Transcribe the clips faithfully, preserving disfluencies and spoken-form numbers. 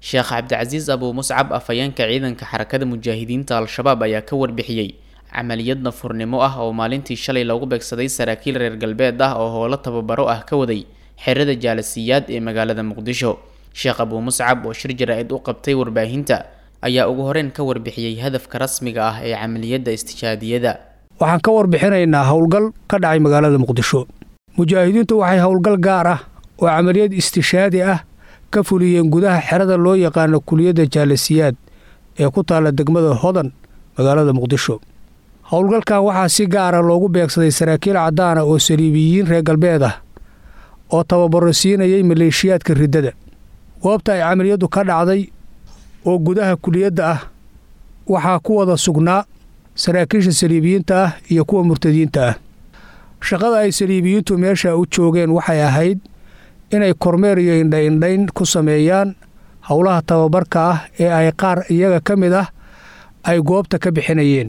Sheekh Cabdicasiis Abu Muscab afhayeenka ciidanka xarakada mujaahidiinta Al-Shabaab ayaa ka warbixiyay camaliyad nafurnimo ah oo maalintii shalay lagu beegsaday saraakiil reer galbeed ah oo howlo tababaro ah ka waday xerada Jaalasiyaad ee magaalada Muqdisho. Sheekh Abu Muscab oo shir jaraa'id u qabtay warbaahinta ayaa ugu horeen ka warbixiyay hadafka rasmiga ah ee camaliyadda istishhaadiyada. Waxaan ka warbixinaynaa howlgal ka dhacay magaalada Muqdisho. Mujaahidiintu waxay howlgal gaar ah oo camaliyad istishhaadi ah ka fuliyeen gudaha xerada loo yaqaan kuliyada Jaalasiyaad ee ku taala degmada Hodan magaalada Muqdisho. Howlgalkan waxaa si gaar ah loogu beegsaday saraakiil cadaan ah oo saliibiyiin reer galbeed ah oo tababaro siinayay maleeshiyaadka riddada. Goobta ay camaliyadu ka dhacday oo gudaha kuliyada ah waxaa ku wada sugnaa saraakiisha saliibiyiinta ah iyo kuwa murtadiinta ah. Shaqada ay saliibiyiintu meesha u joogeen waxay ahayd inay kormeer iyo indhayn ku sameeyaan howlaha tababarka ah ee ay qaar iyaga ka mid ah ay goobta ka bixinayeen,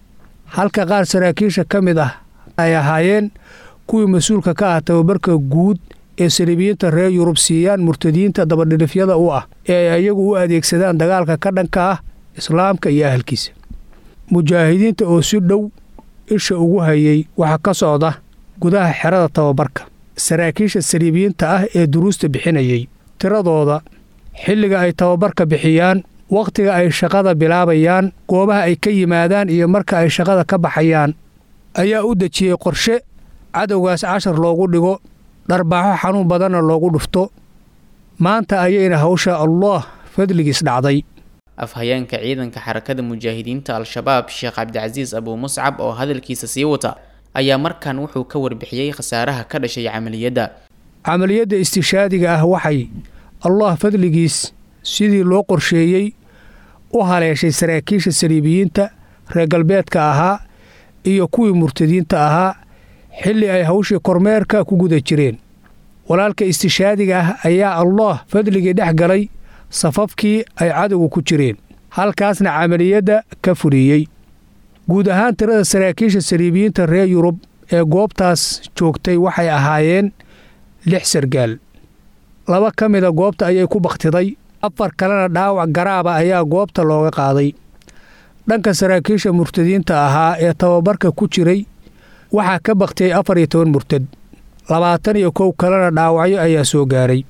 halka qaar saraakiisha ka mid ah ay ahaayeen kuwii mas-uulka ka ah tababarka guud ee saliibiyiinta reer Yurub siiyaan murtadiinta dabadhilifyada u ah ee ay iyagu u adeegsadaan dagaalka ka dhanka ah islaamka iyo ahalkiisa. Mujaahidiinta oo si dhow isha ugu hayay waxa ka socda gudaha xerada tababarka saraakiisha saliibiyiinta ah ee duruusta bixinayay, tiradooda, xilliga ay tababarka bixiyaan, waqtiga ay shaqada bilaabayaan, goobaha ay ka yimaadaan iyo marka ay shaqada ka baxayaan ayaa u dejiyey qorshe cadowgaas cashar loogu dhigo, dharbaaxo xanuun badanna loogu dhufto. Maanta ayayna hawsha Allah fadligiis dhacday. Afhayeenka ciidanka xarakada mujaahidiinta Al-Shabaab Sheekh Cabdicasiis Abu Muscab oo hadalkiisa sii wata ayaa markan wuxuu ka warbixiyay khasaaraha ka dhashay camaliyadda. Camaliyadda istishhaadiga ah waxay Allah fadligiis sidii loo qorsheeyay u haleeshay saraakiisha saliibiyiinta reer galbeedka ahaa iyo kuwii murtadiinta ahaa xilli ay hawshii kormeerka ku guda jireen. Walaalka istishhaadiga ah ayaa Allah fadligii dhex galay safafkii ay cadowga ku jireen, halkaasna camaliyadda ka fuliyey. Guud ahaan tirada saraakiisha saliibiyiinta reer Yurub ee goobtaas joogtay waxay ahaayeen lix sargaal. Laba ka mid a goobta ayay ku bakhtiday, afar kalena dhaawac garaaba ayaa goobta looga qaaday. Dhanka saraakiisha murtadiinta ahaa ee tababarka ku jiray waxaa ka bakhtiyey afar iyo toban murtad, labaatan iyo kow kalena dhaawacyo ayaa soo gaaray.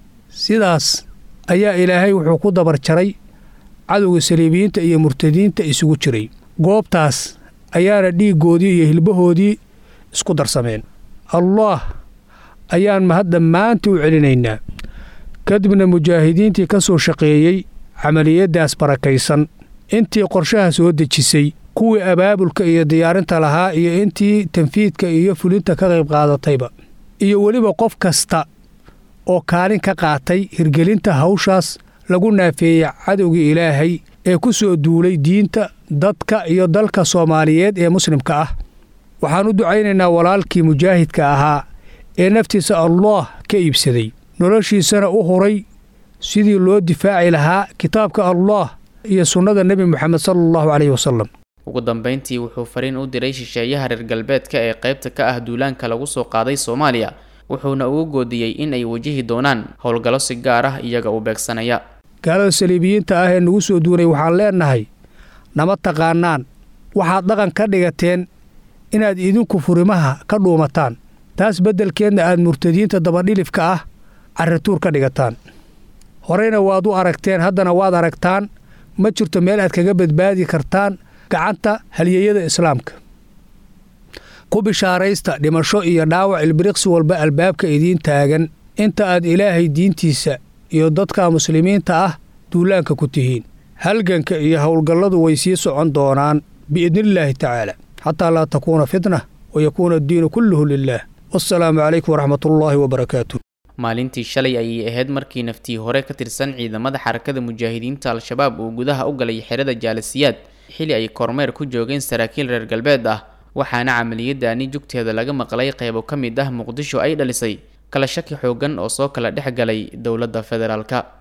Sidaas ayaa Ilaahay wuxuu ku dabar jaray cadowga saliibiyiinta iyo murtadiinta isugu jiray. Goobtaas ayaana dhiiggoodii iyo hilbahoodii isku darsameen. Allah ayaan mahad dhammaantii u celinaynaa. Kadibna mujaahidiintii ka soo shaqeeyey camaliyaddaas barakaysan, intii qorshaha soo dejisay, kuwii abaabulka iyo diyaarinta lahaa iyo intii tanfiidka iyo fulinta ka qayb qaadatayba, iyo weliba qof kasta oo kaalin ka qaatay hirgelinta hawshaas lagu naafeeyey cadowgii Ilaahay ee ku soo duulay diinta, dadka iyo dalka Soomaaliyeed ee muslimka ah. Waxaan u ducaynaynaa walaalkii mujaahidka ahaa ee naftiisa Allah ka iibsaday, noloshiisana u huray sidii loo difaaci lahaa kitaabka Allah iyo sunnada Nabi Muhammad sallallahu alayhi wasallam. Ugu dambeyntii wuxuu fariin u diray shisheeyaha reer galbeedka ee qaybta ka ah duulaanka lagu soo qaaday Soomaaliya, wuxuuna ugu goodiyay in ay wajihi doonaan howlgallo si gaar ah iyaga u beegsanaya. Gaalada saliibiyiinta ah ee nagu soo duulay waxaan leenahay, nama taqaanaan, waxaad dhaqan ka dhigateen inaad idinku furimaha ka dhuumataan, taas beddelkeedna aad murtadiinta dabadhilifka ah carrituur ka dhigataan. Horeyna waad u aragteen, haddana waad aragtaan, ma jirto meel aad kaga badbaadi kartaan gacanta halyeeyada islaamka. Ku bishaaraysta dhimasho iyo dhaawac ilbiriqsi walba albaabka idiin taagan inta aad Ilaahay diintiisa iyo dadka muslimiinta ah duulaanka ku tihiin. Halganka iyo howlgalladu way sii socon doonaan biidnillaahi tacaala xataa laa takuuna fitna wa yakuuna addiinu kulluhu lillaah. Wassalaamu calaykum waraxmatullaahi wabarakaatuh. Maalintii shalay ayay ahayd markii naftii hore ka tirsan ciidamada xarakada mujaahidiinta Al-Shabaab uu gudaha u galay xerada Jaalasiyaad xilli ay kormeer ku joogeen saraakiil reer galbeed ah, waxaana camaliyadaani jugteeda laga maqlay qaybo ka mid ah Muqdisho ay dhalisay kala shaki xoogan oo soo kala dhex galay dowladda federaalka.